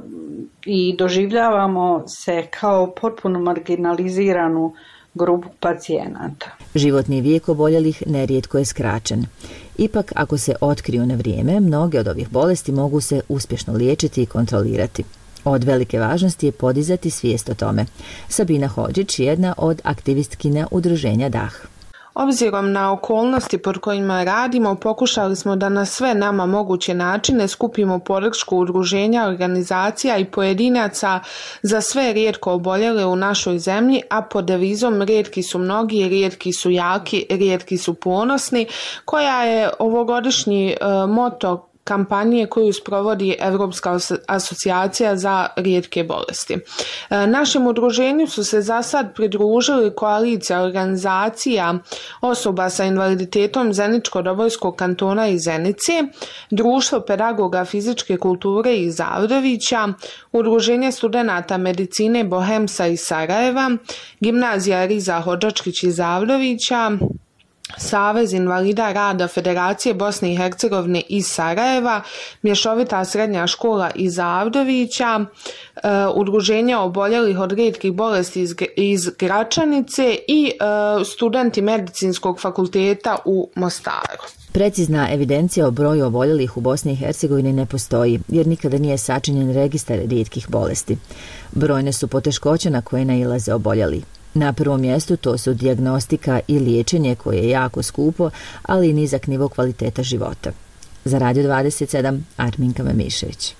i doživljavamo se kao potpuno marginaliziranu grupu pacijenata. Životni vijek oboljelih nerijetko je skraćen. Ipak, ako se otkriju na vrijeme, mnoge od ovih bolesti mogu se uspješno liječiti i kontrolirati. Od velike važnosti je podizati svijest o tome. Sabina Hođić, jedna od aktivistkinja udruženja Dah. Obzirom na okolnosti pod kojima radimo, pokušali smo da na sve nama moguće načine skupimo podršku udruženja, organizacija i pojedinaca za sve rijetko oboljele u našoj zemlji, a pod devizom rijetki su mnogi, rijetki su jaki, rijetki su ponosni, koja je ovogodišnji e, moto kampanje koju sprovodi Evropska asocijacija za rijetke bolesti. Našem udruženju su se za sad pridružili koalicija organizacija osoba sa invaliditetom Zeničko-Dobojskog kantona i Zenice, Društvo pedagoga fizičke kulture iz Zavdovića, Udruženje studenata medicine Bohemsa iz Sarajeva, Gimnazija Riza Hodžačkić iz Zavdovića, Savez invalida rada Federacije Bosne i Hercegovine iz Sarajeva, Mješovita srednja škola iz Zavdovića, uh, Udruženja oboljelih od rijetkih bolesti iz, iz Gračanice i uh, studenti Medicinskog fakulteta u Mostaru. Precizna evidencija o broju oboljelih u Bosni i Hercegovini ne postoji, jer nikada nije sačinjen registar rijetkih bolesti. Brojne su poteškoće na koje nailaze oboljeli. Na prvom mjestu to su dijagnostika i liječenje koje je jako skupo, ali i nizak nivo kvaliteta života. Za Radio dvadeset sedam, Arminka Memišević.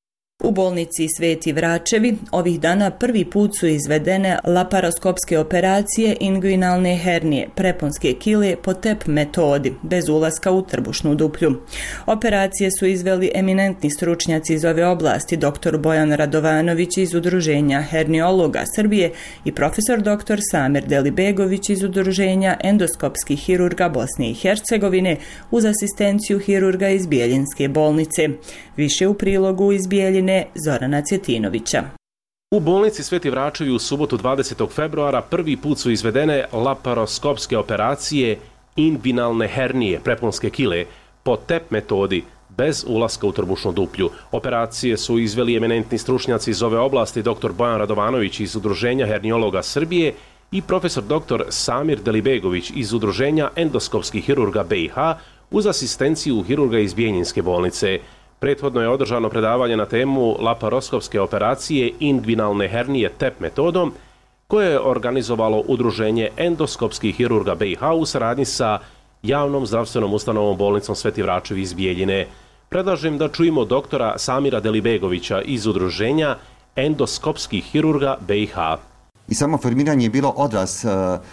U bolnici Sveti Vračevi ovih dana prvi put su izvedene laparoskopske operacije inguinalne hernije, preponske kile po tep metodi, bez ulaska u trbušnu duplju. Operacije su izveli eminentni stručnjaci iz ove oblasti, dr Bojan Radovanović iz Udruženja herniologa Srbije i profesor dr Samir Delibegović iz Udruženja endoskopskih hirurga Bosne i Hercegovine uz asistenciju hirurga iz Bijeljinske bolnice. Više u prilogu iz Bijeljine Zorana Cjetinovića. U bolnici Sveti Vračevi u subotu dvadesetog februara prvi put su izvedene laparoskopske operacije inguinalne hernije, preponske kile, po tep metodi, bez ulaska u trbušnu duplju. Operacije su izveli eminentni stručnjaci iz ove oblasti, dr Bojan Radovanović iz Udruženja herniologa Srbije i profesor dr Samir Delibegović iz Udruženja endoskopskih hirurga B i H uz asistenciju hirurga iz Bijeljinske bolnice. Prethodno je održano predavanje na temu laparoskopske operacije inguinalne hernije tep metodom, koje je organizovalo Udruženje endoskopskih hirurga B i H u saradnji sa javnom zdravstvenom ustanovom bolnicom Sveti Vračevi iz Bijeljine. Predlažem da čujemo doktora Samira Delibegovića iz Udruženja endoskopskih hirurga B i H. I samo formiranje je bilo odraz uh,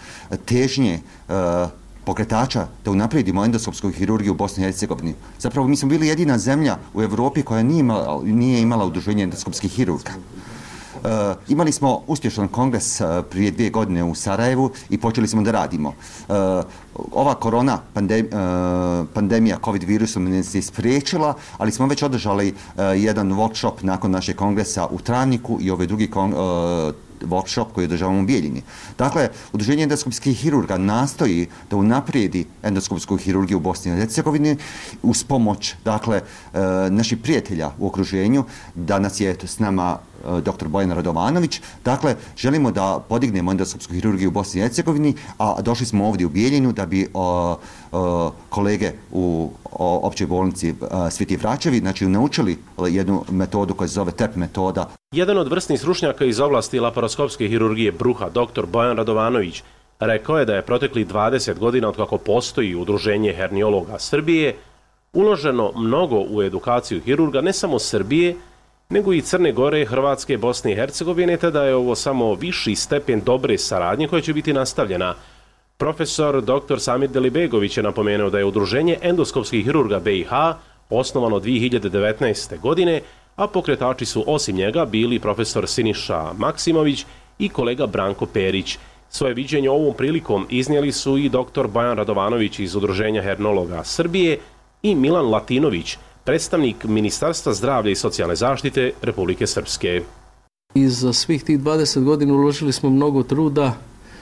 težnje uh, pokretača da unaprijedimo endoskopsku hirurgiju u Bosni i Hercegovini. Zapravo mi smo bili jedina zemlja u Europi koja nije imala, nije imala udruženje endoskopskih hirurga. Uh, imali smo uspješan kongres uh, prije dvije godine u Sarajevu i počeli smo da radimo. Uh, ova korona pandem, uh, pandemija COVID virusom nas je spriječila, ali smo već održali uh, jedan workshop nakon našeg kongresa u Travniku i ovaj drugi kon, uh, workshop koji održavamo u Bijeljini. Dakle, Udruženje endoskopskih hirurga nastoji da unaprijedi endoskopsku hirurgiju u Bosni i Hercegovini uz pomoć, dakle, naših prijatelja u okruženju. Danas je s nama dr Bojan Radovanović. Dakle, želimo da podignemo endoskopsku hirurgiju u Bosni i Hercegovini, a došli smo ovdje u Bijeljinu da bi o, o, kolege u o, općoj bolnici o, Sveti Vračevi, znači, naučili jednu metodu koja se zove tep metoda. Jedan od vrsnih stručnjaka iz oblasti laparoskopske hirurgije bruha, dr Bojan Radovanović, rekao je da je protekli dvadeset godina od kako postoji Udruženje herniologa Srbije uloženo mnogo u edukaciju hirurga ne samo Srbije, nego i Crne Gore, Hrvatske, Bosne i Hercegovine, te da je ovo samo viši stepen dobre saradnje koja će biti nastavljena. Profesor dr Samir Delibegović je napomenuo da je Udruženje endoskopskih hirurga B i H osnovano dvije hiljade devetnaeste. godine, a pokretači su osim njega bili profesor Siniša Maksimović i kolega Branko Perić. Svoje viđenje ovom prilikom iznijeli su i dr Bojan Radovanović iz Udruženja herniologa Srbije i Milan Latinović, predstavnik Ministarstva zdravlja i socijalne zaštite Republike Srpske. I za svih tih dvadeset godina uložili smo mnogo truda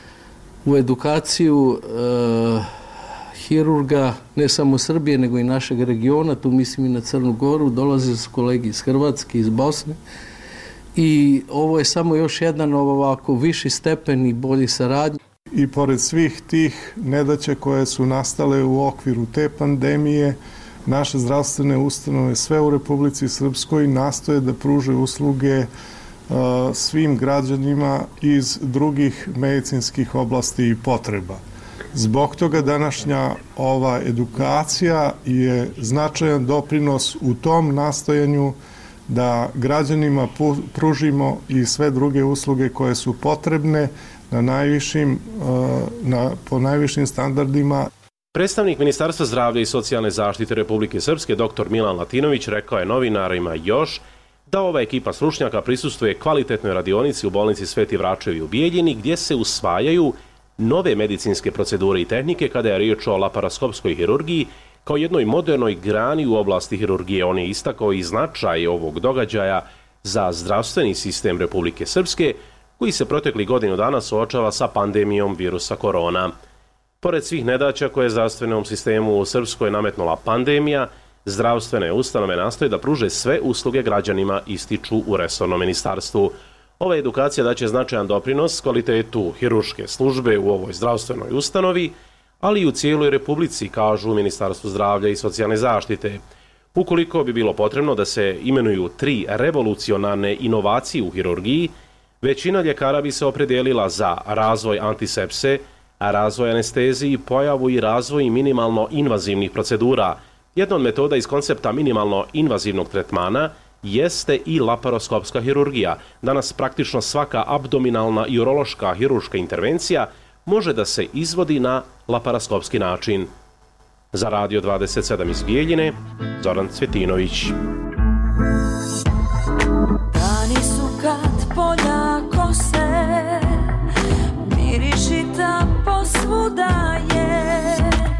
u edukaciju e, hirurga, ne samo Srbije, nego i našeg regiona, tu mislim i na Crnu Goru, dolaze su kolegi iz Hrvatske, iz Bosne. I ovo je samo još jedan ovako viši stepen i bolji saradnje. I pored svih tih nedaća koje su nastale u okviru te pandemije, naše zdravstvene ustanove sve u Republici Srpskoj nastoje da pruže usluge uh, svim građanima iz drugih medicinskih oblasti i potreba. Zbog toga današnja ova edukacija je značajan doprinos u tom nastojanju da građanima pružimo i sve druge usluge koje su potrebne na najvišim, na, po najvišim standardima. Predstavnik Ministarstva zdravlja i socijalne zaštite Republike Srpske, dr Milan Latinović, rekao je novinarima još da ova ekipa stručnjaka prisustvuje kvalitetnoj radionici u bolnici Sveti Vračevi u Bijeljini, gdje se usvajaju nove medicinske procedure i tehnike kada je riječ o laparoskopskoj hirurgiji kao jednoj modernoj grani u oblasti hirurgije. On je istakao i značaj ovog događaja za zdravstveni sistem Republike Srpske, koji se protekli godinu dana suočava sa pandemijom virusa korona. Pored svih nedaća koje je zdravstvenom sistemu u Srpskoj nametnula pandemija, zdravstvene ustanove nastoje da pruže sve usluge građanima, ističu u resornom ministarstvu. Ova edukacija daće značajan doprinos kvalitetu hirurške službe u ovoj zdravstvenoj ustanovi, ali i u cijeloj Republici, kažu u Ministarstvu zdravlja i socijalne zaštite. Ukoliko bi bilo potrebno da se imenuju tri revolucionarne inovacije u hirurgiji, Većina ljekara bi se opredijelila za razvoj antisepse, a razvoj anesteziji, pojavu i razvoj minimalno invazivnih procedura. Jedna od metoda iz koncepta minimalno invazivnog tretmana jeste i laparoskopska hirurgija. Danas praktično svaka abdominalna i urološka hirurška intervencija može da se izvodi na laparoskopski način. Za Radio dvadeset sedam iz Bijeljine, Zoran Cvjetinović. Dani su kad polja kose, mirišita posvuda je,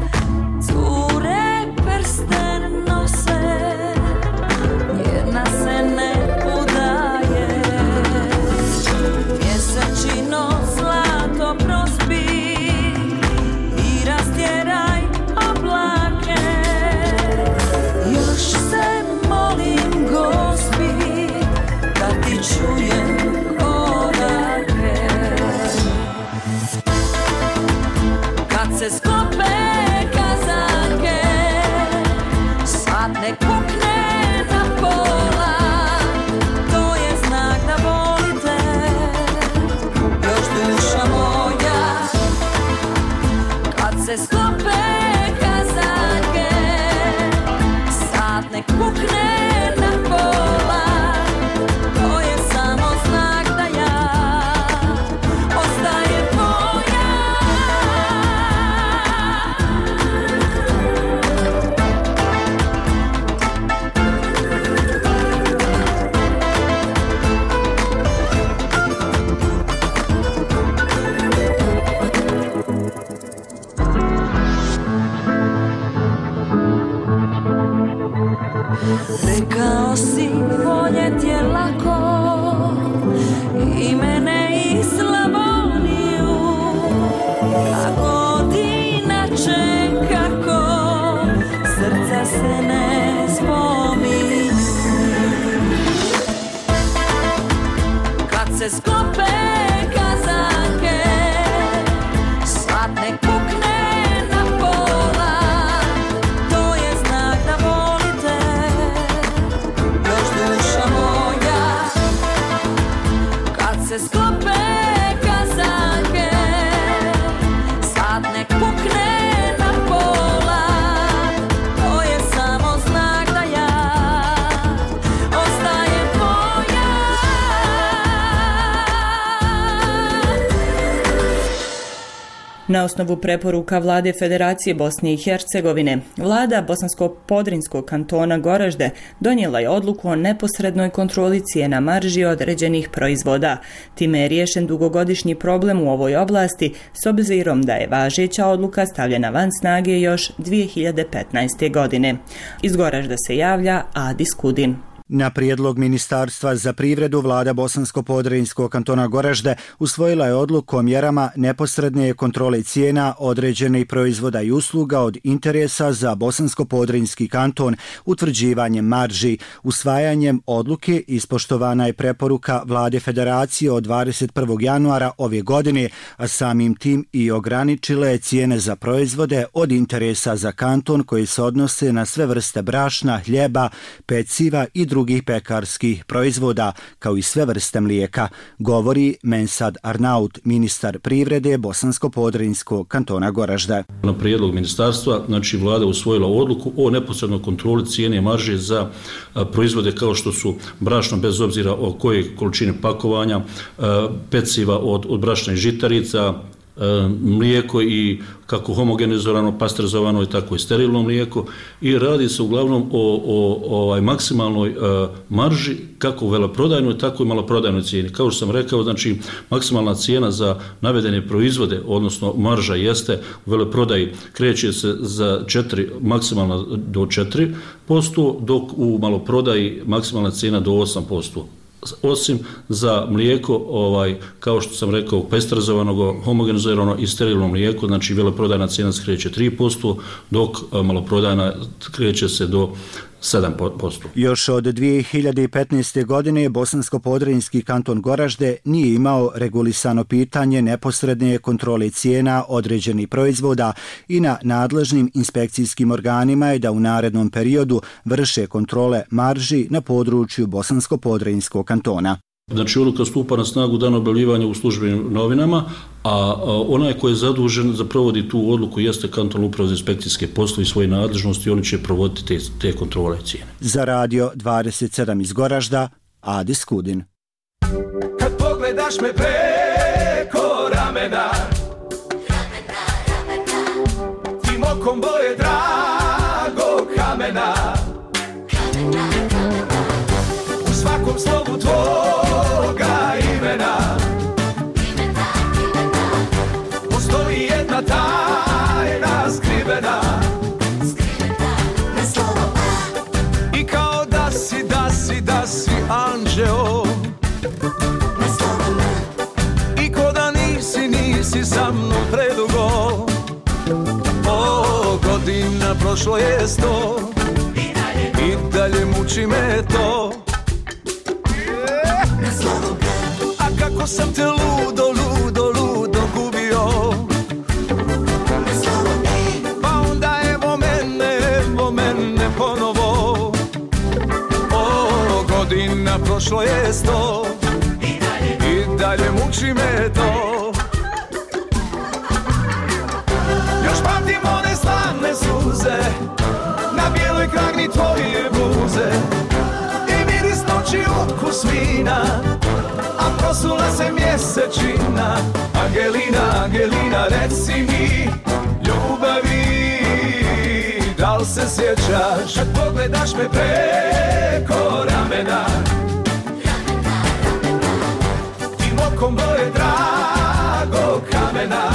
cure prsten nose, jedna se ne udaje, mjesečino zlato prospi i rastjeraj oblake, još se molim Gospi da ti čujem korake. Kad se sklope kazanke, sad ne kukne na pola, to je znak da volite, još duša moja. Kad se sklope kazanke, sad ne kukne na pola, to je samo znak da ja ostajem tvoja. Rekao si voljet je lako, i mene i Slavoniju, a godina čekako, srca se ne spominju. Kad se sklope kazanke, sad ne kukne na pola, to je znak da volite, još duša moja. Kad se sklope kazanke, sad ne kukne na pola, to je samo znak da ja ostajem tvoja. Na osnovu preporuka Vlade Federacije Bosne i Hercegovine, Vlada Bosansko-Podrinskog kantona Goražde donijela je odluku o neposrednoj kontroli cijena marži određenih proizvoda. Time je riješen dugogodišnji problem u ovoj oblasti, s obzirom da je važeća odluka stavljena van snage još dvije hiljade petnaeste. godine. Iz Goražda se javlja Adi Skudin. Na prijedlog Ministarstva za privredu, Vlada Bosansko-Podrinjskog kantona Goražde usvojila je odluku o mjerama neposredne kontrole cijena određenih proizvoda i usluga od interesa za Bosansko-Podrinjski kanton utvrđivanjem marži. Usvajanjem odluke ispoštovana je preporuka Vlade Federacije od dvadeset prvog januara ove godine, a samim tim i ograničile cijene za proizvode od interesa za kanton koji se odnose na sve vrste brašna, hljeba, peciva i drugih drugih pekarskih proizvoda, kao i sve vrste mlijeka, govori Mensad Arnaut, ministar privrede Bosansko-Podrinjskog kantona Goražde. Na prijedlog ministarstva, znači vlada usvojila odluku o neposrednoj kontroli cijene marže za proizvode kao što su brašno, bez obzira o kojoj količini pakovanja, peciva od, od brašna i žitarica, mlijeko i kako homogenizirano, pasteurizovano i tako i sterilno mlijeko, i radi se uglavnom o, o, o ovaj maksimalnoj uh, marži kako u veleprodajnoj tako i maloprodajnoj cijeni. Kao što sam rekao, znači maksimalna cijena za navedene proizvode, odnosno marža jeste u veleprodaji kreće se za četiri, maksimalna do četiri posto, dok u maloprodaji maksimalna cijena do osam posto. Osim za mlijeko, ovaj, kao što sam rekao, pasteurizovano, homogenizirano i sterilno mlijeko, znači veleprodajna cijena se kreće tri posto, dok maloprodajna kreće se do sedam posto. Još od dvije hiljade petnaeste. godine Bosansko-Podrinjski kanton Goražde nije imao regulisano pitanje neposredne kontrole cijena određenih proizvoda i na nadležnim inspekcijskim organima je da u narednom periodu vrše kontrole marži na području Bosansko-Podrinjskog kantona. Znači, odluka stupa na snagu dan objavljivanja u službenim novinama, a onaj koji je zadužen za provodi tu odluku jeste Kantonalna uprava za inspekcijske poslove i svoje nadležnosti i oni će provoditi te, te kontrole cijene. Za Radio dvadeset sedam iz Goražda, Adi Skudin. Kad pogledaš me preko ramena, tim okom boje drago kamena, u svakom slovu tvoga imena postoji jedna tajna skrivena, i kao da si, da si, da si anđeo, i ko da nisi, nisi sa mnom predugo. O, godina prošlo je sto, i dalje muči me to. A kako sam te ludo, ludo, ludo gubio, pa onda evo mene, evo mene ponovo. O, godina prošlo je sto, i dalje muči me to. Još pamtim one slavne suze na bijeloj kragni tvoje buze, i miris noći ukus vina, a prosula se mjesečina. Angelina, Angelina, reci mi ljubavi, da li se sjećaš kad pogledaš me preko ramena, tim okom boje drago kamena,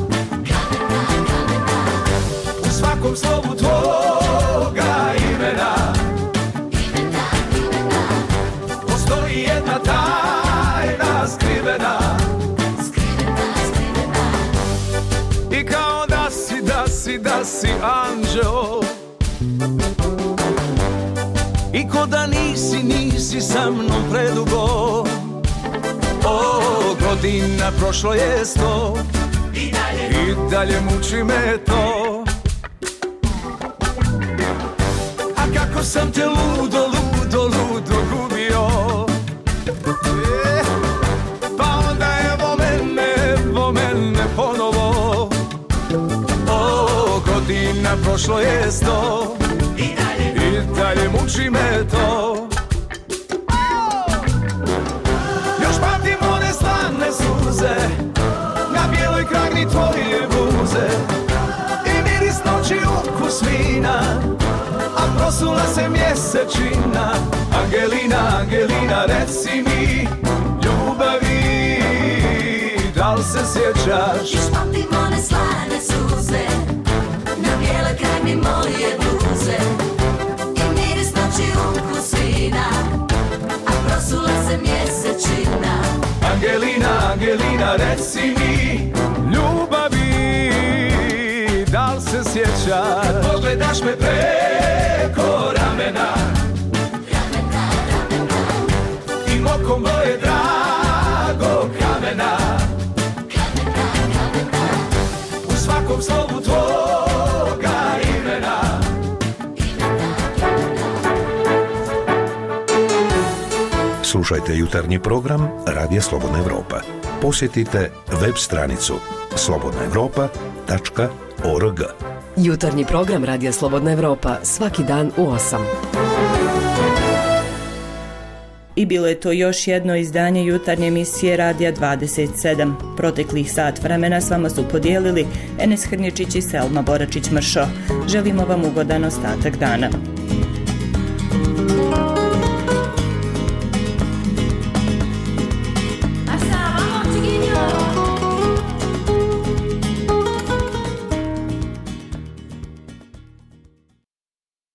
u svakom slovu tvoga imena postoji jedna tajna skrivena, i kao da si, da si, da si anđeo, i ko da nisi, nisi sa mnom predugo. O, godina prošlo je sto, i dalje muči me to. A kako sam te ludo, ludo, ludo gubio, pa onda evo mene, evo mene ponovo. O, godina prošlo je sto, i dalje muči me to. Još pamtim one slavne suze na bijeloj kragni tvoje buze, i miris noći ukus vina, a prosula se mjesečina. Angelina, Angelina, reci mi ljubavi, da li se sjećaš? Još pamtim one slavne suze na bijeloj kragni moje buze, i miris noći ukus vina, a prosula se mjesečina. Angelina, Angelina, reci mi ljubavi, da li se sjećaš? Kad pogledaš me preko ramena, tim okom boje drago kamena, u svakom slovu tvoga imena. Slušajte jutarnji program Radija Slobodna Evropa. Posjetite web stranicu slobodna evropa tačka org. Jutarnji program Radija Slobodna Evropa svaki dan u osam. I bilo je to još jedno izdanje jutarnje emisije Radija dvadeset sedam. Proteklih sat vremena s vama su podijelili Enes Hrnječić i Selma Boračić-Mršo. Želimo vam ugodan ostatak dana.